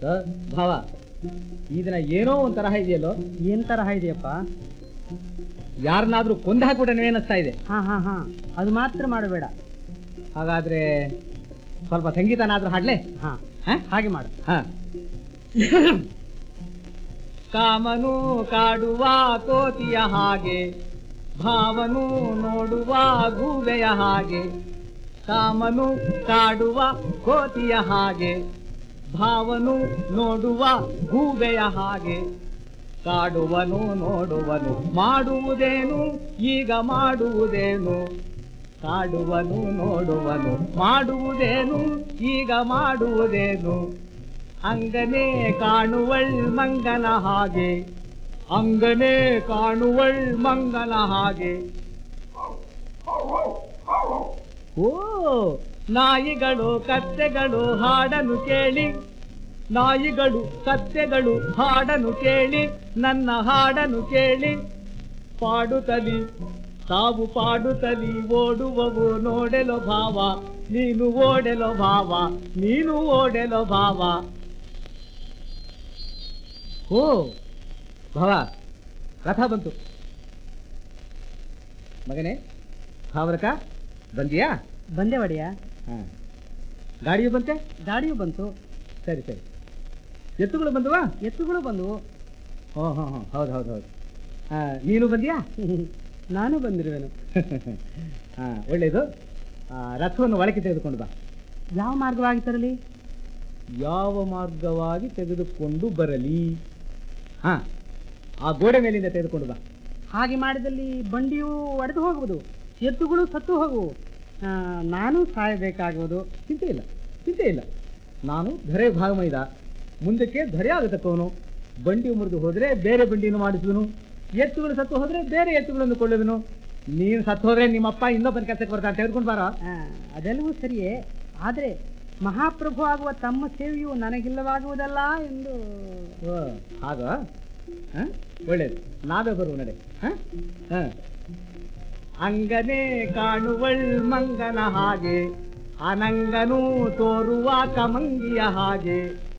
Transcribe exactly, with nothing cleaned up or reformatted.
ಭಾವ, ಈ ದಿನ ಏನೋ ಒಂದ್ ತರಹ ಇದೆಯಲ್ಲೋ? ಏನ್ ತರಹ ಇದೆಯಪ್ಪ? ಯಾರನ್ನಾದ್ರೂ ಕೊಂದ ಹಾಕ್ಬಿಟ್ಟೆ ಅನಿಸ್ತಾ ಇದೆ. ಹಾ ಹಾ ಹಾ ಅದು ಮಾತ್ರ ಮಾಡಬೇಡ. ಹಾಗಾದ್ರೆ ಸ್ವಲ್ಪ ಸಂಗೀತನಾದ್ರೂ ಹಾಡ್ಲೆ? ಹಾ ಹಾಗೆ ಮಾಡು. ಹಾ. ಕಾಮನು ಕಾಡುವ ಕೋತಿಯ ಹಾಗೆ, ಭಾವನು ನೋಡುವ ಗೂಬೆಯ ಹಾಗೆ. ಕಾಮನು ಕಾಡುವ ಕೋತಿಯ ಹಾಗೆ, ಭಾವನು ನೋಡುವ ಗೂಬೆಯ ಹಾಗೆ. ಕಾಡುವನು ನೋಡುವನು ಮಾಡುವುದೇನು ಈಗ ಮಾಡುವುದೇನು? ಕಾಡುವನು ನೋಡುವನು ಮಾಡುವುದೇನು ಈಗ ಮಾಡುವುದೇನು? ಅಂಗನೇ ಕಾಣುವಳ್ ಮಂಗನ ಹಾಗೆ, ಅಂಗನೇ ಕಾಣುವಳ್ ಮಂಗನ ಹಾಗೆ. ಓ ನಾಯಿಗಳು ಕತ್ತೆಗಳು ಹಾಡನ್ನು ಕೇಳಿ, ನಾಯಿಗಳು ಕತ್ತೆಗಳು ಹಾಡನ್ನು ಕೇಳಿ, ನನ್ನ ಹಾಡನ್ನು ಕೇಳಿ ಪಾಡುತ್ತಲಿ ತಾವು ಪಾಡುತ್ತಲಿ ಓಡುವವು ನೋಡೆಲೋ ಭಾವ, ನೀನು ಓಡೆಲೋ ಭಾವ, ನೀನು ಓಡೆಲೋ ಭಾವ. ಓ ಭಾವ, ರಥ ಬಂತು. ಮಗನೇ ಭಾವರಕ ಬಂದಿಯಾ? ಬಂದೆ ಒಡೆಯ. ಹಾ, ಗಾಡಿಯು ಬಂತೆ? ಗಾಡಿಯು ಬಂತು. ಸರಿ ಸರಿ. ಎತ್ತುಗಳು ಬಂದವಾ? ಎತ್ತುಗಳು ಬಂದವು. ಓ ಹೋ ಹೋ ಹೌದು ಹೌದು ಹೌದು. ನೀನು ಬಂದಿಯಾ? ನಾನು ಬಂದಿರುವೆನು. ಹಾ, ಒಳ್ಳೇದು. ರಥವನ್ನು ಒಳಗೆ ತೆಗೆದುಕೊಂಡು ಬಾ. ಯಾವ ಮಾರ್ಗವಾಗಿ ತರಲಿ? ಯಾವ ಮಾರ್ಗವಾಗಿ ತೆಗೆದುಕೊಂಡು ಬರಲಿ? ಹಾ, ಆ ಗೋಡೆ ಮೇಲಿಂದ ತೆಗೆದುಕೊಂಡು ಬಾ. ಹಾಗೆ ಮಾಡಿದಲ್ಲಿ ಬಂಡಿಯು ಒಡೆದು ಹೋಗುವುದು, ಎತ್ತುಗಳು ಸತ್ತು ಹೋಗುವು, ನಾನು ಸಾಯಬೇಕಾಗುವುದು. ಚಿಂತೆ ಇಲ್ಲ, ಚಿಂತೆ ಇಲ್ಲ. ನಾನು ಧರೆ ಭಾಗಮೈದ, ಮುಂದಕ್ಕೆ ಧರೆ ಆಗತಕ್ಕವನು. ಬಂಡಿ ಮುರಿದು ಹೋದ್ರೆ ಬೇರೆ ಬಂಡಿಯನ್ನು ಮಾಡಿಸುವನು, ಎತ್ತುಗಳು ಸತ್ತು ಹೋದ್ರೆ ಬೇರೆ ಎತ್ತುಗಳನ್ನು ಕೊಳ್ಳುವನು. ನೀನು ಸತ್ತು ಹೋದ್ರೆ ನಿಮ್ಮಪ್ಪ ಇನ್ನೊಬ್ಬನ ಕೆಲಸಕ್ಕೆ ಬರ್ತಾನೆ, ತೆಗೆದುಕೊಂಡು ಬಾರ. ಅದೆಲ್ಲವೂ ಸರಿಯೇ, ಆದರೆ ಮಹಾಪ್ರಭು ಆಗುವ ತಮ್ಮ ಸೇವೆಯು ನನಗಿಲ್ಲವಾಗುವುದಲ್ಲ ಎಂದು. ಆಗ ಒಳ್ಳೇದು, ನಾವೇ ಬರುವ ನಡೆ. ಅಂಗನೇ ಕಾಣುವಳ್ ಮಂಗನ ಹಾಗೆ, ಅನಂಗನೂ ತೋರುವ ಕಮಂಗಿಯ ಹಾಗೆ.